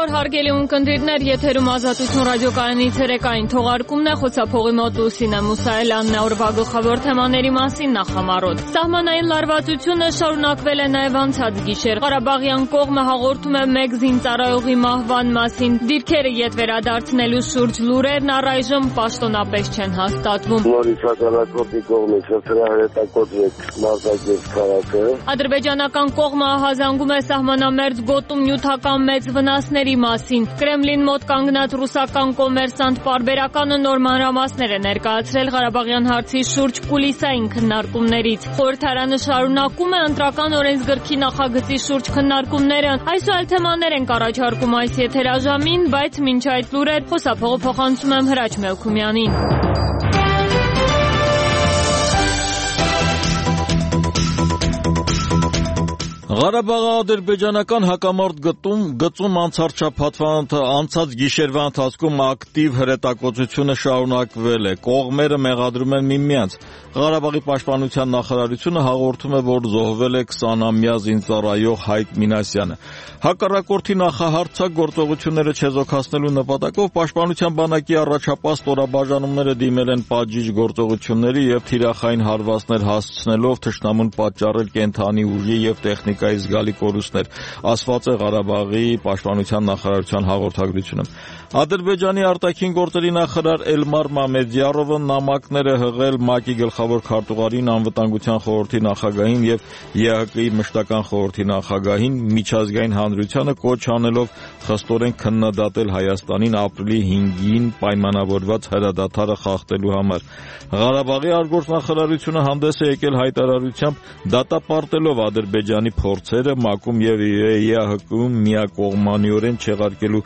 Օր հարգելի ունկնդիրներ, եթերում Ազատություն ռադիոկայանի ցերեկային թողարկումն է, խոսափողի մոտ Լուսինե Մուսայելյանն է, օրվա գլխավոր թեմաների մասին նախամարոտ։ Սահմանային լարվածությունը շարունակվել է նաև անցած գիշեր։ Ղարաբաղյան կողմը հաղորդում է մեկ զինծառայողի մահվան մասին։ Դիրքերը ետ վերադարձնելու շուրջ լուրերն առայժմ պաշտոնապես չեն հաստատվում։ Ադրբեջանական կողմը ահազանգում է սահմանամերձ գոտում նյութական մեծ վնասների մասին։ Կրեմլին մոտ կանգնած ռուսական կոմերսանտ պարբերականը նոր մանրամասներ է ներկայացրել Ղարաբաղյան հարցի շուրջ կուլիսային քննարկումներից։ Խորհրդարանը շարունակում է ընտրական օրենսգրքի նախագծի շուրջ քննարկումները։ Այս ու այլ թեմաներ ենք առաջարկում այս եթերաժամին, բայց մինչ այդ լուրեր խոսափողը փոխանցում եմ Հրաչ Մելքումյանին։ Ղարաբաղի ադրբեջանական հակամարտ գծում անցած գիշերվա ընթացքում ակտիվ հրետակոծությունը շարունակվել է, կողմերը մեղադրում են միմյանց։ Ղարաբաղի պաշտպանության նախարարությունը հաղորդում է, որ զոհվել է 20-ամյա զինծառայող Հայկ Մինասյանը։ Հակառակորդի նախահարձակ գործողությունները չեզոքացնելու նպատակով պաշտպանության բանակի առաջապահ ստորաբաժանումները դիմել են պատժիչ գործողությունների եւ թիրախային հարվածներ հասցնելով թշնամուն պատճառել կենթանի ուժի եւ տեխնիկայի զգալի կորուստներ, ասված է Ղարաբաղի պաշտպանության նախարարության հաղորդագրությունում։ Ադրբեջանի արտաքին գործերի նախարար Էլմար Մամեդյարովը նամակներ է հղել ՄԱԿ-ի գլխավոր քարտուղարին, անվտանգության խորհրդի նախագահին եւ ԵԱՀԿ-ի մշտական խորհրդի նախագահին միջազգային հանրությանը կոչ անելով խստորեն քննադատել Հայաստանին ապրիլի 5-ին պայմանավորված հրադադարը խախտելու համար։ Ղարաբաղի արտգործնախարարությունը հանդես է եկել հայտարարությամբ դատապարտելով Ադրբեջանի փորձերը ՄԱԿ-ում եւ ԵԱՀԿ-ում միակողմանիորեն չեղարկելու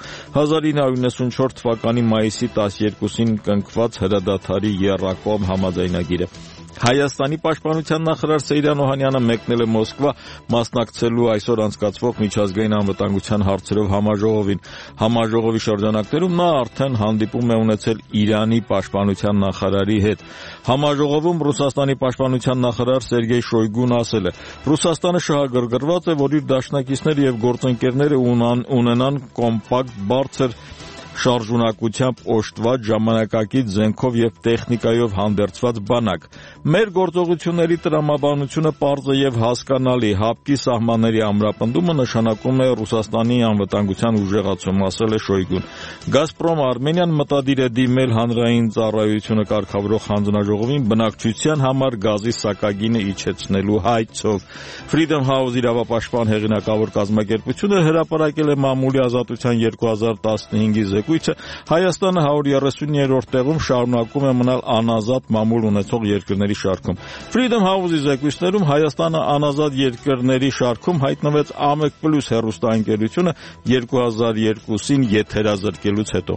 1994 թվականի մայիսի 12-ին կնքված հրադադարի եռակողմ համաձայնագիրը։ Հայաստանի պաշտպանության նախարար Սեյրան Օհանյանը մեկնել է Մոսկվա մասնակցելու այսօր անցկացվող միջազգային անվտանգության հարցերով համաժողովին։ Համաժողովի շրջանակներում նա արդեն հանդիպում է ունեցել Իրանի պաշտպանության նախարարի հետ։ Համաժողովում Ռուսաստանի պաշտպանության նախարար Սերգեյ Շոյգուն ասել է. «Ռուսաստանը շահագրգռված է, որ իր դաշնակիցները եւ գործընկերները ունենան կոմպակտ, բարձր շարժունակությամբ օժտված ժամանակակից զենքով եւ տեխնիկայով հանդերձված բանակ։ Մեր գործողությունների տրամաբանությունը պարզ է եւ հասկանալի։ Հապկի սահմանների ամրապնդումը նշանակում է Ռուսաստանի անվտանգության ուժեղացում», ասել է Շոյգուն։ Գազպրոմ Արմենիան մտադիր է դիմել հանրային ծառայությունը կարգավորող հանձնաժողովին բնակչության համար գազի սակագինը իջեցնելու հայցով։ Freedom House իրավապաշտպան հեղինակավոր կազմակերպությունը հրապարակել է մամուլի ազատության 2015-ի զեկույցը։ Հայաստանը 130-րդ տեղում շարունակում է մնալ անազատ մամուլ ունեցող երկրների շարքում։ Freedom House-ի զեկույցներում Հայաստանը անազատ երկրների շարքում հայտնվեց AMEC+ հեռուստաընկերությունը 2002-ին եթերազրկելուց հետո։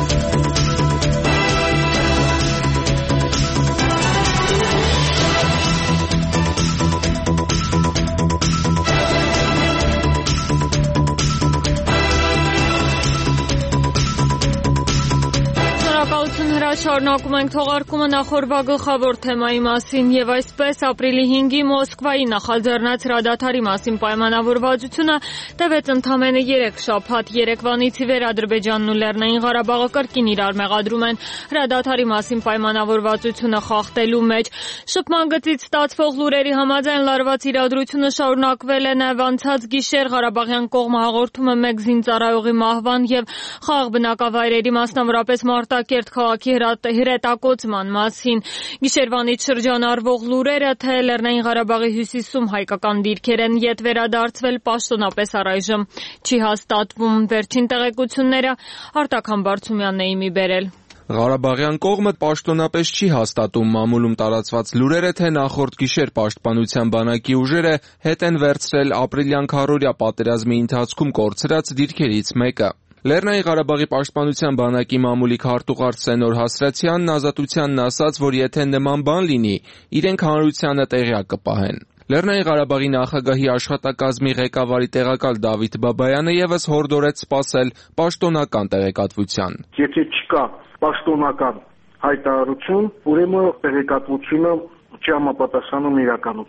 Շարունակում ենք թողարկումը նախորդ գլխավոր թեմայի մասին եւ այսպես ապրիլի 5-ի Մոսկվայի նախաձեռնած հրադադարի մասին պայմանավորվածությունը տևեց ընդամենը 3 շաբաթ։ Երեկվանից ի վեր Ադրբեջանն ու Լեռնային Ղարաբաղը կրկին իրար մեղադրում են հրադադարի մասին պայմանավորվածությունը խախտելու մեջ։ Շփման գծից ստացվող լուրերի համաձայն լարված իրադրությունը շարունակվել է նաեւ անցած գիշեր։ Ղարաբաղյան կողմը հաղորդում է մեկ զինծառայողի մահվան եւ խաղաղ բնակավայրերի, մասնավորապես Մարտակերտ քաղաքի հրետակոծման մասին։ Գիշերվանից շրջանառվող լուրերը, թե Լեռնային Ղարաբաղի հյուսիսում հայկական դիրքեր են ետ վերադարձվել, պաշտոնապես առայժմ չի հաստատվում։ Վերջին տեղեկությունները Արտակ Համբարձումյանն է իմի բերել։ Ղարաբաղյան կողմը պաշտոնապես չի հաստատում մամուլում տարածված լուրերը, թե նախորդ գիշեր պաշտպանության բանակի ուժերը հետ են վերցրել ապրիլյան քառօրյա պատերազմի ընթացքում կորցրած դիրքերից մեկը։ Լեռնային Ղարաբաղի պաշտպանության բանակի մամուլի քարտուղար Սենոր Հասրացյանն Ազատությանն ասաց, որ եթե նման բան լինի, իրենք հանրությանը տեղյակ կպահեն։ Լեռնային Ղարաբաղի նախագահի աշխատակազմի ղեկավարի տեղակալ Դավիթ Բաբայանը ևս հորդորեց սպասել պաշտոնական տեղեկատվության։ Եթե չկա պաշտոնական հայտարարություն, ուրեմն տեղեկատվությունը չի համապատասխանում իրականությանը։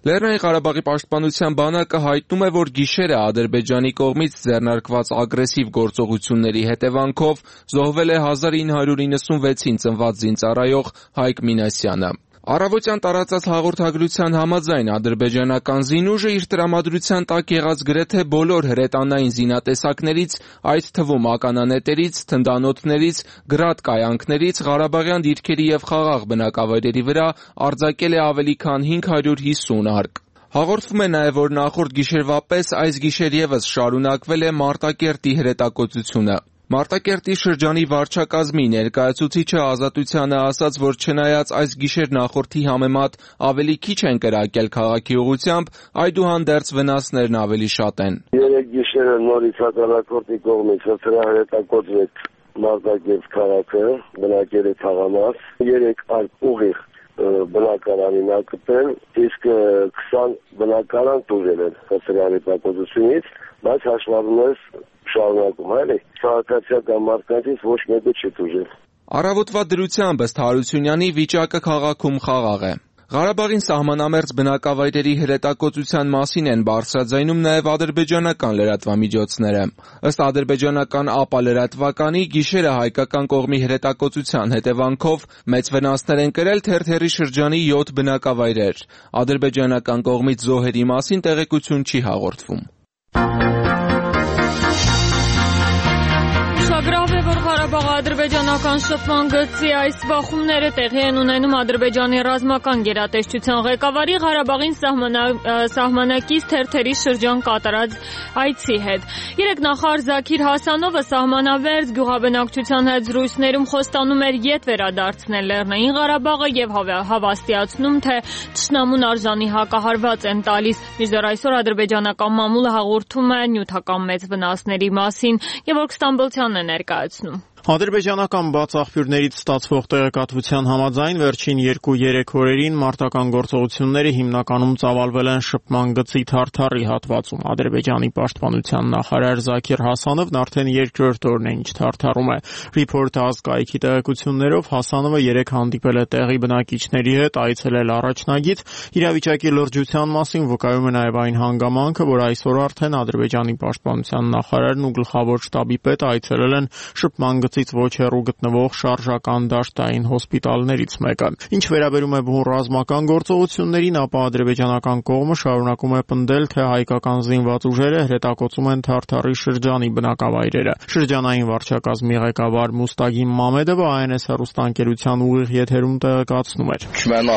Լեռնային Ղարաբաղի պաշտպանության բանակը հայտնում է, որ գիշերը Ադրբեջանի կողմից ձեռնարկված ագրեսիվ գործողությունների հետևանքով զոհվել է 1996-ին ծնված զինծառայող Հայկ Մինասյանը։ Առավոտյան տարածած հաղորդագրության համաձայն ադրբեջանական զինուժը իր տրամադրության տակ եղած գրեթե բոլոր հրետանային զինատեսակներից, այդ թվում ականանետերից, թնդանոթներից, գրադ կայանքներից, ղարաբաղյան դիրքերի եւ խաղաղ բնակավայրերի վրա արձակել է ավելի քան 550 արկ։ Հաղորդվում է նաև, որ նախորդ գիշերվա պես այս գիշեր եւս շարունակվել է Մարտակերտի հրետակոծությունը։ Մարտակերտի շրջանի վարչակազմի ներկայացուցիչը Ազատությանը ասաց, որ չնայած այս գիշեր նախորդի համեմատ ավելի քիչ են կրակել քաղաքի ուղղությամբ, այդուհանդերձ վնասներն ավելի շատ են։ Երեք գիշերը նորից հակառակորդի կողմից հրետակոծվեց Մարտակերտ քաղաքը, բնակելի թաղամաս, 3 արկ ուղիղ բնակարանին ակտել, իսկ 20 բնակարան տուժել են հրետակոծությունից, բայց հաշվառում ես շարունակում, այլ քաղաքացիական մարդկանցից ոչ մեկը չի տուժել։ Առավոտվա դրությամբ ըստ Հարությունյանի վիճակը քաղաքում խաղաղ է։ Ղարաբաղին սահմանամերձ բնակավայրերի հրետակոծության մասին են բարձրաձայնում նաև ադրբեջանական լրատվամիջոցները։ Ըստ ադրբեջանական ԱՊԱ լրատվականի, գիշերը հայկական կողմի հրետակոծության հետևանքով մեծ վնասներ են կրել Թերթերի շրջանի 7 բնակավայրեր։ Ադրբեջանական կողմից զոհերի մասին տեղեկություն չի հաղորդվում։ Ուշագրավ է, որ Ղարաբաղի ադրբեջանական շփման գծի այս բախումները տեղի են ունենում Ադրբեջանի ռազմական գերատեսչության ղեկավարի Ղարաբաղին սահմանակից Թերթերի շրջան կատարած այցի հետ։ Երեկ նախարար Զաքիր Հասանովը սահմանավերձ գյուղաբնակչության հետ զրույցներում խոստանում էր ետ վերադարձնել Լեռնային Ղարաբաղը եւ հավաստիացնում, թե թշնամուն արժանի հակահարված են տալիս։ Մինչդեռ այսօր ադրբեջանական մամուլը հաղորդում է նյութական մեծ վնասների մասին եւ որ Ստամբուլցյանն է ներկայացնում։ Ադրբեջանական բաց աղբյուրներից ստացվող տեղեկատվության համաձայն վերջին 2-3 օրերին մարտական գործողությունները հիմնականում ծավալվել են շփման գծի Թարթարի հատվածում։ Ադրբեջանի պաշտպանության նախարար Զաքիր Հասանովն արդեն երկրորդ օրն է, ինչ Թարթարում է։ Report ազգայքի տեղեկություններով Հասանովը 3 հանդիպել է տեղի բնակիչների հետ, այցելել առաջնագիծ, իրավիճակի լրջության մասին վկայում է նաև այն հանգամանքը, որ այսօր արդեն Ադրբեջանի պաշտպանության նախարարն ու գլխավոր շտաբի պետը այցելել են շփման գծից ոչ հեռու գտնվող շարժական դաշտային հոսպիտալներից մեկը։ Ինչ վերաբերում է բուն ռազմական գործողություններին, ապա ադրբեջանական կողմը շարունակում է պնդել, թե հայկական զինված ուժերը հրետակոծում են Թարթարի շրջանի բնակավայրերը։ Շրջանային վարչակազմի ղեկավար Մուստագին Մամեդովը ANS հեռուստաընկերության ուղիղ եթերում տեղեկացնում էր.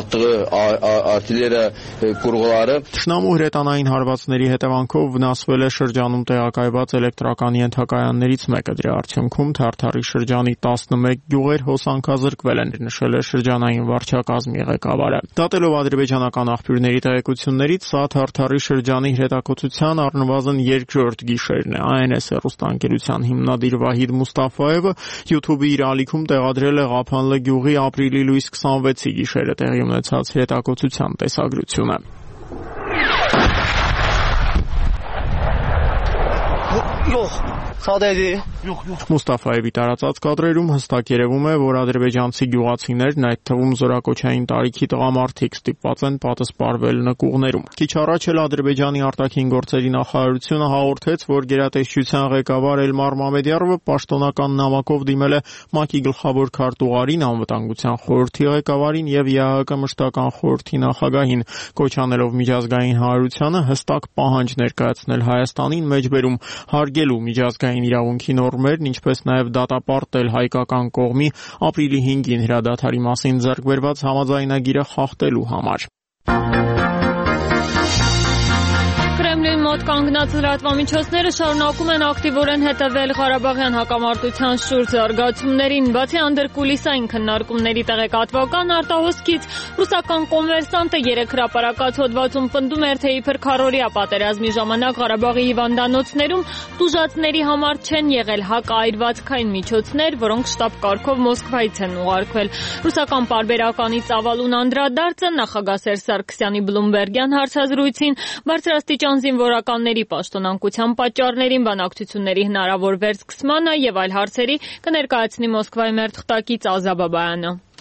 Թշնամու հրետանային հարվածների հետևանքով վնասվել է շրջանում տեղակայված էլեկտրական ենթակայաններից մեկը։ Դրա արդյունքում Թարթարի շրջանի 11 գյուղեր հոսանքազրկվել են, նշել է շրջանային վարչակազմի ղեկավարը։ Դատելով ադրբեջանական աղբյուրների տեղեկություններից, սա Թարթարի շրջանի հրետակոծության առնվազն երկրորդ գիշերն է։ ANS հեռուստաընկերության հիմնադիր Վահիդ Մուստաֆայևը YouTube-ի իր ալիքում տեղադրել է Ղափանլը գյուղի ապրիլի լույս 26-ի գիշերը տեղի ունեցած հրետակոծության տեսագրությունը։ Մուստաֆայևի տարածած կադրերում հստակ երևում է, որ ադրբեջանցի գյուղացիներն, այդ թվում զորակոչային տարիքի տղամարդիկ, ստիպված են պատսպարվել նկուղներում։ Քիչ առաջ էլ Ադրբեջանի արտաքին գործերի նախարարությունը հաղորդեց, որ գերատեսչության ղեկավար Էլմար Մամեդյարովը պաշտոնական նամակով դիմել է ՄԱԿ-ի գլխավոր քարտուղարին, անվտանգության խորհրդի ղեկավարին եւ ԵԱՀԿ մշտական խորհրդի նախագահին, կոչ անելով միջազգային հանրությանը հստակ պահանջ ներկայացնել Հայաստանին մեջբերում հարգելու միջազգային իրավունքի նորմերն, ինչպես նաև դատապարտել հայկական կողմի ապրիլի 5-ին հրադադարի մասին ձեռք բերված համաձայնագիրը խախտելու համար։ Կրեմլին մոտ կանգնած լրատվամիջոցները շարունակում են ակտիվորեն հետևել Ղարաբաղյան հակամարտության շուրջ զարգացումներին, բացի անդրկուլիսային քննարկումների տեղեկատվական արտահոսքից, ռուսական կոմերսանտը երեկ հրապարակած հոդվածում պնդում էր, թե իբր քառօրյա պատերազմի ժամանակ Ղարաբաղի հիվանդանոցներում տուժածների համար չեն եղել հակաայրվածքային միջոցներ, որոնք շտաբ կարգով Մոսկվայից են ուղարկվել։ Ռուսական պարբերականի ծավալուն անդրադարձը նախագահ Սերժ Սարգսյանի Բլումբերգյան հարցազրույցին բարձրաստիճան զինվորականների պաշտոնանկության պատճառներին, բանակցությունների հնարավոր վերսկսմանը եւ այլ հարցերի կներկայացնի Մոսկվայի մեր թղթակից Ազա Բաբայանը։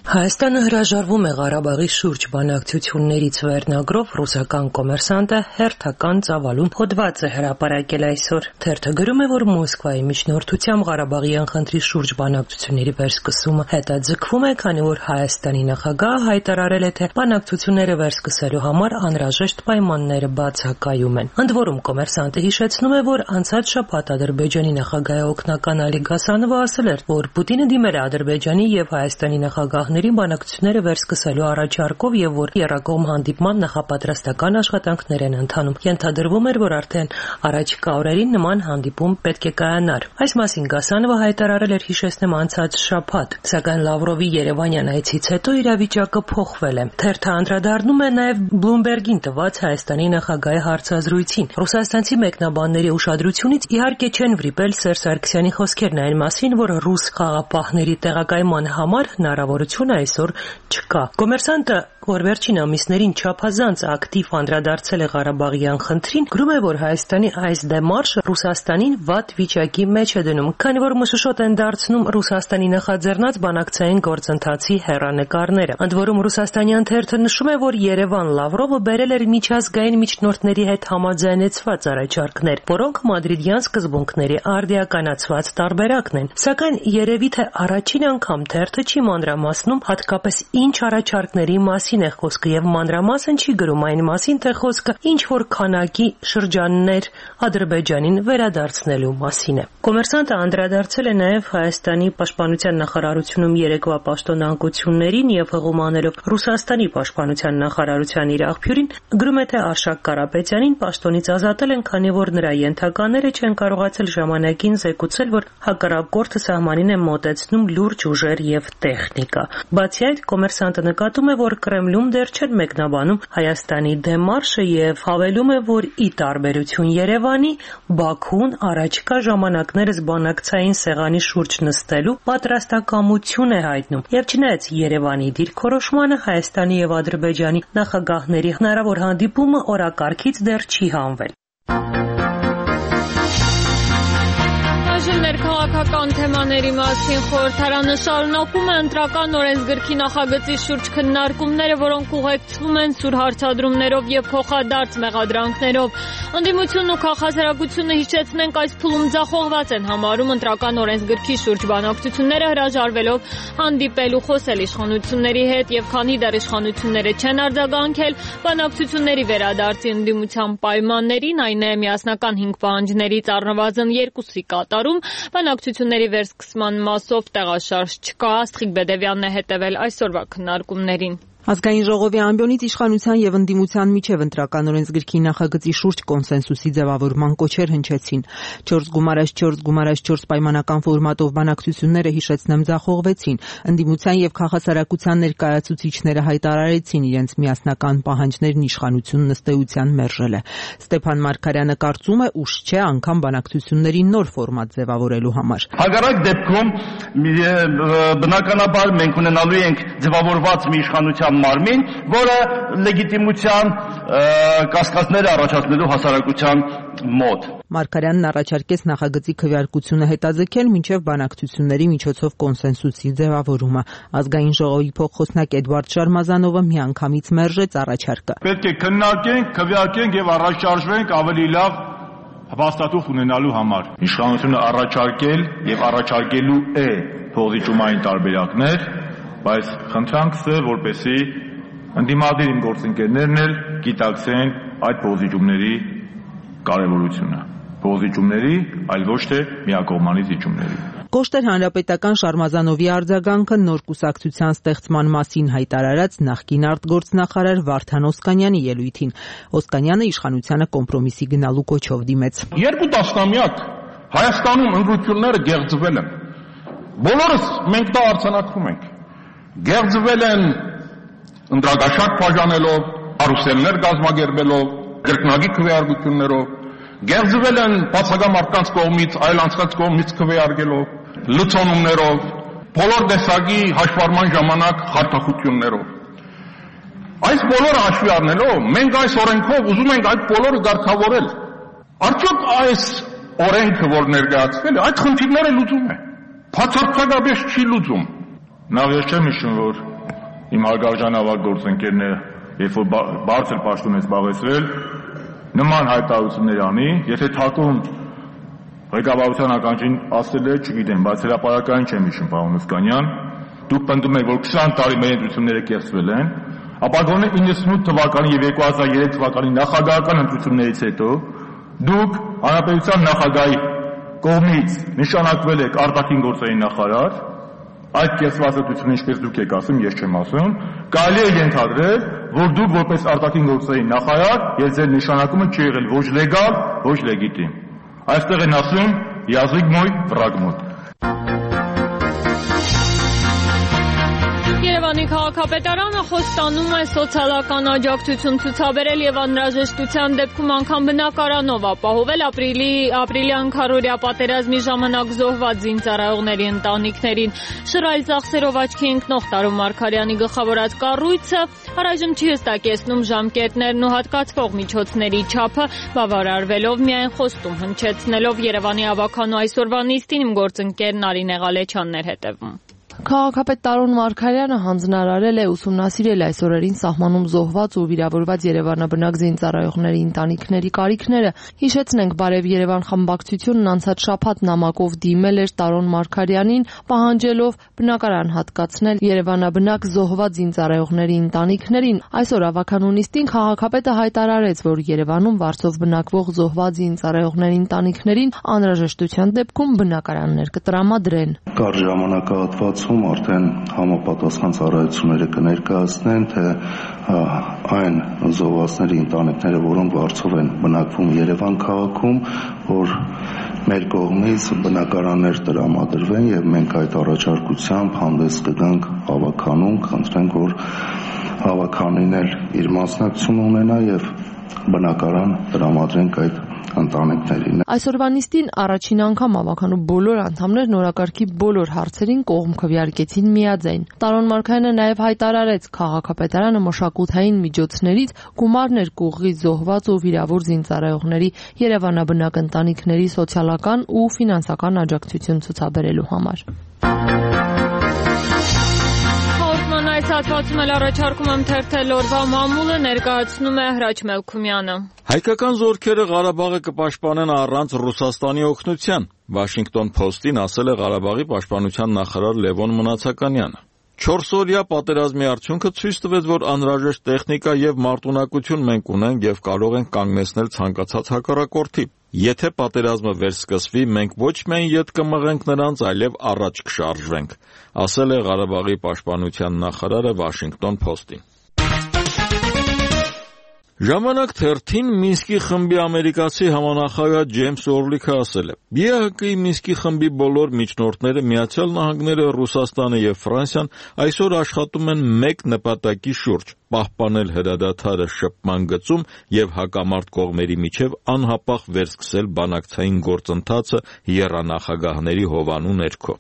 Հայաստանը հրաժարվում է Ղարաբաղի շուրջ բանակցություններից վերնագրով ռուսական կոմերսանտը հերթական ծավալուն հոդված է հրապարակել այսօր։ Թերթը գրում է, որ Մոսկվայի միջնորդությամբ Ղարաբաղի անխնդրի շուրջ բանակցությունների վերսկսումը հետաձգվում է, քանի որ Հայաստանի նախագահը հայտարարել է, թե բանակցությունները վերսկսելու համար անհրաժեշտ պայմանները բացակայում են։ Ընդ որում կոմերսանտը հիշեցնում է, որ անցած շաբաթ Ադրբեջանի նախագահի օգնական Ալի Գասանովը ասել էր, որ Պուտինը դիմել է Ադրբեջանի եւ Հայաստանի նախագահների բանակցությունները վերսկսելու առաջարկով եւ որ եռակողմ հանդիպման նախապատրաստական աշխատանքներ են ընթանում։ Ենթադրվում էր, որ արդեն առաջիկա օրերին նման հանդիպում պետք է կայանար։ Այս մասին Գասանովը հայտարարել էր, հիշեցնեմ, անցած շաբաթ, սակայն Լավրովի Երևանյան այցից հետո իրավիճակը փոխվել է։ Թերթը անդրադառնում է նաեւ Bloomberg-ին տված Հայաստանի նախագահի հարցազրույցին։ Ռուսաստանցի մեկնաբանների ուշադրությունից իհարկե չեն վրիպել Սերժ Սարգսյանի խոսքերն այն մասին, որ ռուս խաղապահների տեղակայման համար հնարավորություն այսօր չկա։ Կոմերսանտը, որ վերջին ամիսներին չափազանց ակտիվ անդրադարձել է Ղարաբաղյան խնդրին, գրում է, որ Հայաստանի այս դեմարշը Ռուսաստանին վատ վիճակի մեջ է դնում, քանի որ մշուշոտ են դարձնում Ռուսաստանի նախաձեռնած բանակցային գործընթացի հեռանկարները։ Ընդ որում ռուսաստանյան թերթը նշում է, որ Երևան-Լավրովը բերել էր միջազգային միջնորդների հետ համաձայնեցված առաջարկներ, որոնք մադրիդյան սկզբունքների արդիականացված տարբերակն են։ Սակայն երևի թե առաջին անգամ թերթը չի մանրամասնում հատկապես ինչ առաջարկների մասին է խոսքը եւ մանրամասն չի գրում այն մասին, թե խոսքը ինչ որ քանակի շրջաններ Ադրբեջանին վերադարձնելու մասին է։ Կոմերսանտը անդրադարձել է նաեւ Հայաստանի պաշտպանության նախարարությունում երեկվա պաշտոնանկություններին եւ հղում անելով Ռուսաստանի պաշտպանության նախարարության իր աղբյուրին, գրում է, թե Արշակ Կարապետյանին պաշտոնից ազատել են, քանի որ նրա ենթակաները չեն կարողացել ժամանակին զեկուցել, որ հակառակորդը սահմանին է մոտեցնում լուրջ ուժեր եւ տեխնիկա։ Բացի այդ, կոմերսանտը նկատում է, որ Կրեմլում դեռ չեն մեկնաբանում Հայաստանի դեմարշը եւ հավելում է, որ ի տարբերություն Երևանի, Բաքուն առաջիկա ժամանակներս բանակցային սեղանի շուրջ նստելու պատրաստակամություն է հայտնում եւ չնայած Երևանի դիրքորոշմանը Հայաստանի եւ Ադրբեջանի նախագահների հնարավոր հանդիպումը օրակարգից դեռ չի հանվել։ Ներքաղաքական թեմաների մասին խորհրդարանը շարունակում է ընտրական օրենսգրքի նախագծի շուրջ քննարկումները, որոնք ուղեկցվում են սուր հարցադրումներով եւ փոխադարձ մեղադրանքներով։ Ընդդիմությունն ու քաղաքասարակությունը, հիշեցնենք, այս փուլում ձախողված են համարում ընտրական օրենսգրքի շուրջ բանակցությունները, հրաժարվելով հանդիպել ու խոսել իշխանությունների հետ, եւ քանի դեռ իշխանությունները չեն արձագանքել բանակցությունների վերադարձի ընդդիմության պայմաններին, այն է միասնական 5 պահանջներից առնվազն 2-ի կատարում, բանակցությունների վերսկսման մասով տեղաշարժ չկա։ Աստղիկ Բեդևյանն է հետևել այսօրվա քննարկումներին։ Ազգային ժողովի ամբիոնից իշխանության եւ ընդդիմության միջև ընտրական օրենսգրքի նախագծի շուրջ կոնսենսուսի ձևավորման կոչեր հնչեցին։ 4+4+4 պայմանական ֆորմատով բանակցությունները, հիշեցնեմ, ձախողվեցին։ Ընդդիմության եւ քաղաքասարակության ներկայացուցիչները հայտարարեցին իրենց միասնական պահանջներն իշխանությունն ըստ էության մերժել է։ Ստեփան Մարգարյանը կարծում է, ուշ չէ անգամ բանակցությունների նոր ֆորմատ ձևավորելու համար։ Հակառակ դեպքում բնականաբար մենք ունենալու ենք ձևավորված մի իշխանության մարմին, որը լեգիտիմության կասկածներ առաջացնելու հասարակության մոտ։ Մարգարյանն առաջարկեց նախագծի քվեարկությունը հետաձգել մինչև բանակցությունների միջոցով կոնսենսուսի ձևավորումը։ Ազգային ժողովի փոխխոսնակ Էդվարդ Շարմազանովը միանգամից մերժեց առաջարկը։ Պետք է քննարկենք, քվեարկենք եւ առաջարժվենք ավելի լավ հաստատող ունենալու համար։ Իշխանությունը առաջարկել եւ առաջարկելու է փոխզիջումային տարբերակներ, բայց խնդրանքս է, որպեսզի ընդդիմադիր իմ գործընկերներն էլ գիտակցեն այդ փոխզիջումների կարևորությունը։ Փոխզիջումների, այլ ոչ թե միակողմանի զիջումների։ Կոշտ էր հանրապետական Շարմազանովի արձագանքը նոր կուսակցության ստեղծման մասին հայտարարած նախկին արտգործնախարար Վարդան Օսկանյանի ելույթին։ Օսկանյանը իշխանությանը կոմպրոմիսի գնալու կոչով դիմեց։ 2 տասնամյակ Հայաստանում ընտրությունները գեղձվել են։ Բոլորս մենք դա արձանագրում ենք։ Գեղձվել են ընդրակաշարք բաժանելով, կարուսելներ կազմակերպելով, կրկնակի քվեարկություններով, գեղձվել են բացակա մարդկանց կողմից, այլ անցած կողմից քվեարկելով, լուծումներով, բոլոր տեսակի հաշվառման ժամանակ խարդախություններով։ Այս բոլորը հաշվի առնելով, մենք այս օրենքով ուզում ենք այդ բոլորը կարգավորել։ Արդյոք այս օրենքը, որ ներկայացվել է, այդ խնդիրները լուծում է։ Բացարձակապես չի լուծում։ Նավ ես չեմ հիշում, որ իմ հարգարժան ավագ գործընկերները, երբ որ բարձր պաշտոն է զբաղեցրել, նման հայտարարություններ անի, եթե թակում ղեկավարության ականջին ասել է, չգիտեմ, բայց հրապարակային չեմ հիշում, պարոն Օսկանյան, դուք պնդում եք, որ 20 տարի մեր ընտրությունները կեղծվել են, ապա գոնե 98 թվականի եւ 2003 թվականի նախագահական ընտրություններից հետո դուք հանրապետության նախագահի կողմից նշանակվել եք արտաքին գործերի նախարար, այդ կեղծված ընտրությունը, ինչպես դուք եք ասում, ես չեմ ասում, կարելի է ենթադրել, որ դուք որպես արտաքին գործերի նախարար եւ ձեր նշանակումը չի եղել ոչ լեգալ, ոչ լեգիտիմ։ Այստեղ են ասում язык мой, враг мой։ Երևանի քաղաքապետարանը խոստանում է սոցիալական աջակցություն ցուցաբերել եւ անհրաժեշտության դեպքում անգամ բնակարանով ապահովել ապրիլյան քարորիա պատերազմի ժամանակ զոհված զինծառայողների ընտանիքներին։ Շռայլ ծախսերով աչքի ընկնող Տարոն Մարգարյանի գլխավորած կառույցը առայժմ չի հստակեցնում ժամկետներն ու հատկացվող միջոցների չափը, բավարարվելով միայն խոստում հնչեցնելով Երևանի ավականու այսօրվա նիստին իմ գործընկեր Նարինե Ղալեչյանն էր հետևում։ Քաղաքապետ Տարոն Մարգարյանը հանձնարարել է ուսումնասիրել այս օրերին սահմանում զոհված ու վիրավորված երևանաբնակ զինծառայողների ընտանիքների կարիքները։ Հիշեցնենք, Բարև Երևան խմբակցությունն անցած շաբաթ նամակով դիմել էր Տարոն Մարգարյանին, պահանջելով բնակարան հատկացնել երևանաբնակ զոհված զինծառայողների ընտանիքներին։ Այսօր ավականու նիստին քաղաքապետը հայտարարեց, որ Երևանում վարձով բնակվող զոհված զինծառայողների ընտանիքներին անհրաժեշտության դեպքում բնակարաններ կտրամադրեն։ Կար ժամանակահատվածում արդեն համապատասխան ծառայությունները կներկայացնեն, թե այն զոհվածների ընտանիքները, որոնք վարձով են բնակվում Երևան քաղաքում, որ մեր կողմից բնակարաններ տրամադրվեն եւ մենք այդ առաջարկությամբ հանդես կգանք ավականուն, խնդրենք, որ ավականին էլ իր մասնակցություն ունենա եւ բնակարան տրամադրենք այդ ընտանիքներին։ Այսօրվա նիստին առաջին անգամ ավականու բոլոր անդամներն օրակարգի բոլոր հարցերին կողմ քվեարկեցին միաձայն։ Տարոն Մարգարյանը նաև հայտարարեց, քաղաքապետարանը մշակութային միջոցներից գումարներ կուղղի զոհված ու վիրավոր զինծառայողների երևանաբնակ ընտանիքների սոցիալական ու ֆինանսական աջակցություն ցուցաբերելու համար։ Այս հատվածում էլ առաջարկում եմ թերթել օրվա մամուլը, ներկայացնում է Հրաչ Մելքումյանը։ Հայկական զորքերը Ղարաբաղը կպաշտպանեն առանց Ռուսաստանի օգնության, Washington Post-ին ասել է Ղարաբաղի պաշտպանության նախարար Լևոն Մնացականյանը։ 4-օրյա պատերազմի արդյունքը ցույց տվեց, որ անհրաժեշտ տեխնիկա եւ մարտունակություն մենք ունենք եւ կարող ենք կանգնեցնել ցանկացած հակառակորդի։ Եթե պատերազմը վերսկսվի, մենք ոչ միայն ետ կմղենք նրանց, այլև առաջ կշարժվենք, ասել է Ղարաբաղի պաշտպանության նախարարը Washington Post-ին։ Ժամանակ թերթին Մինսկի խմբի ամերիկացի համանախագահ Ջեյմս Օրլիքը ասել է. «ԲՀԿ-ի Մինսկի խմբի բոլոր միջնորդները Միացյալ Նահանգները, Ռուսաստանը եւ Ֆրանսիան այսօր աշխատում են մեկ նպատակի շուրջ՝ պահպանել հրադադարը շփման գծում եւ հակամարտ կողմերի միջև անհապաղ վերսկսել բանակցային գործընթացը եռանախագահների հովանու ներքո»։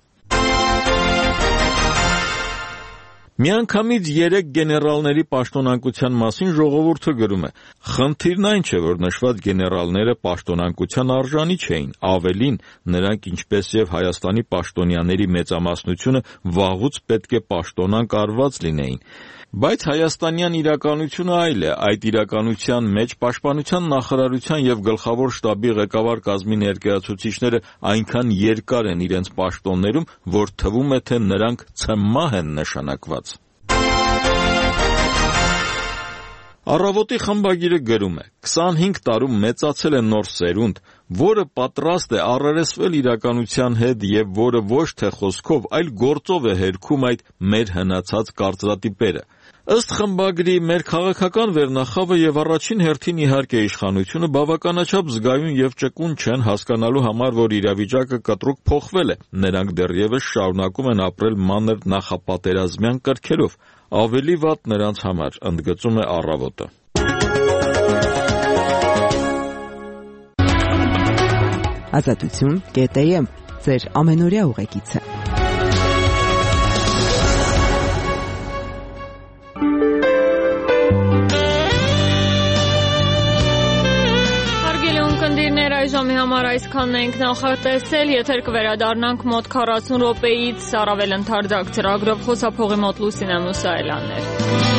Միանգամից 3 գեներալների պաշտոնակության մասին ժողովուրդը գրում է. «Խնդիրն այն չէ, որ նշված գեներալները պաշտոնակության արժանի չէին, ավելին, նրանք ինչպես եւ Հայաստանի պաշտոնյաների մեծամասնությունը վաղուց պետք է պաշտոնանկ արված լինեին։ Բայց հայաստանյան իրականությունը այլ է, այդ իրականության մեջ պաշտպանության նախարարության եւ գլխավոր շտաբի ղեկավար կազմի ներկայացուցիչները այնքան երկար են իրենց պաշտոններում, որ թվում է, թե նրանք ցմահ են նշանակված»։ Առավոտի խմբագիրը գրում է. 25 տարում մեծացել է նոր սերունդ, որը պատրաստ է առերեսվել իրականության հետ եւ որը ոչ թե խոսքով, այլ գործով է հերքում այդ մեր հնացած կարծրատիպերը։ Ըստ խմբագրի, մեր քաղաքական վերնախավը եւ առաջին հերթին իհարկե իշխանությունը բավականաչափ զգայուն եւ ճկուն չեն հասկանալու համար, որ իրավիճակը կտրուկ փոխվել է։ Նրանք դեռևս շարունակում են ապրել մանր նախապատերազմյան կրքերով։ Ավելի վատ նրանց համար, ընդգծում է Առավոտը։ Ազատություն.am ձեր ամենօրյա ուղեկիցը։ ունկնդիրներ, այժմի համար այսքանն ենք նախատեսել, եթեր կվերադառնանք մոտ 40 րոպեից առավել ընդարձակ ծրագրով, խոսափողի մոտ Լուսինե Մուսայելյանն էր։